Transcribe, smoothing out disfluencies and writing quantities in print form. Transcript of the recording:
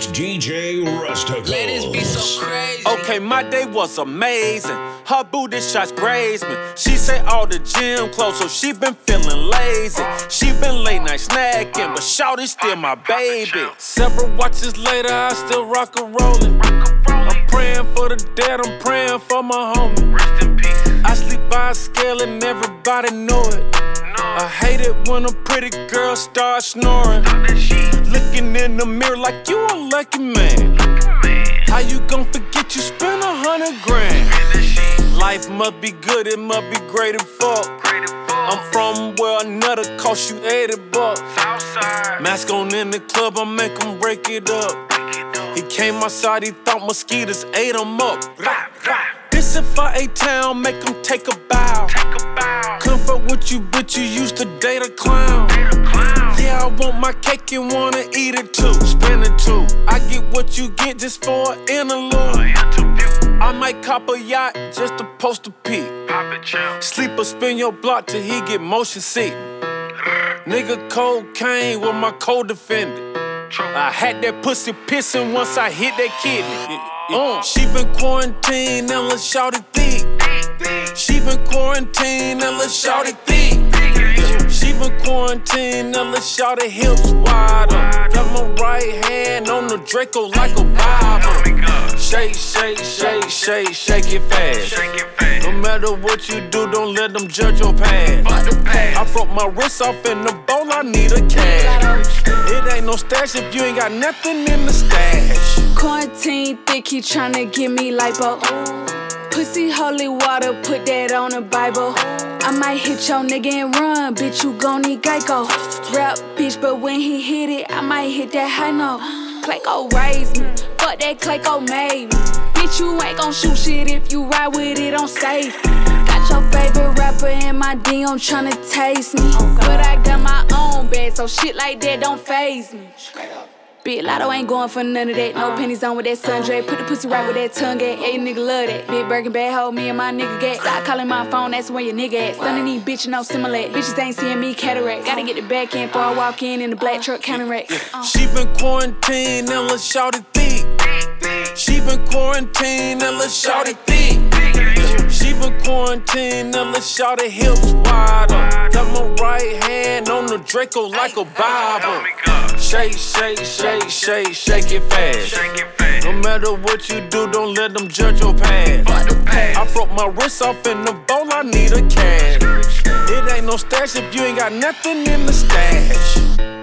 It's DJ Rusticles. Ladies be so crazy. Okay, my day was amazing. Her booty shots grazed me. She say all the gym clothes, so she been feeling lazy. She been late night snacking, but shawty still my baby. Several watches later, I still rock a rollin'. I'm praying for the dead, I'm praying for my homie. Rest in peace. I sleep by a scale and everybody know it. I hate it when a pretty girl starts snoring. Looking in the mirror like you a lucky man. How you gon' forget you spent 100 grand? Life must be good, it must be great and fuck. I'm from where another cost you $80. Mask on in the club, I make him break it up. He came outside, he thought mosquitoes ate him up. This if I A-Town, make him take a bow. Comfort with you, bitch, you used to date a clown. Yeah, I want my cake and wanna eat it too. Spend it too. I get what you get just for an interlude. I might cop a yacht just to post a peek. Sleep or spin your block till he get motion sick. Nigga cocaine with my co-defendant. I had that pussy pissing once I hit that kidney. She been quarantined and let's shout it thick. She been quarantined and let's shout it thick. She been quarantined and let's shout it hips wider. Got my right hand on the Draco like a Bible. Shake, shake, shake, shake, shake it fast. No matter what you do, don't let them judge your past. I broke my wrist off in the bowl, I need a cash. It ain't no stash if you ain't got nothing in the stash. Quarantine thick, he tryna give me lipo. Pussy holy water, put that on the Bible. I might hit your nigga and run, bitch, you gon' need Geico. Rap, bitch, but when he hit it, I might hit that high note. Clayco raised me, fuck that Clayco made me. Bitch, you ain't gon' shoot shit if you ride with it on safe. Got your favorite rapper in my DM tryna taste me. But I got my own bag, so shit like that don't faze me. Big Lotto ain't going for none of that. No pennies on with that sundray. Put the pussy right with that tongue at. Yeah, nigga love that. Big Birkin bad hoe, me and my nigga get. Stop calling my phone, that's where your nigga at. Stunning these bitches, no similar. Bitches ain't seeing me cataract. Gotta get the back end before I walk in the black truck counting racks. She been quarantined and let's shout it thick. She been quarantined and let's shout it thick. She been quarantined and let's shout it hips wider. Got my right hand on the Draco like a Bible. Shake, shake, shake, shake, shake it fast. No matter what you do, don't let them judge your past. I broke my wrist off in the bowl, I need a cash. It ain't no stash if you ain't got nothing in the stash.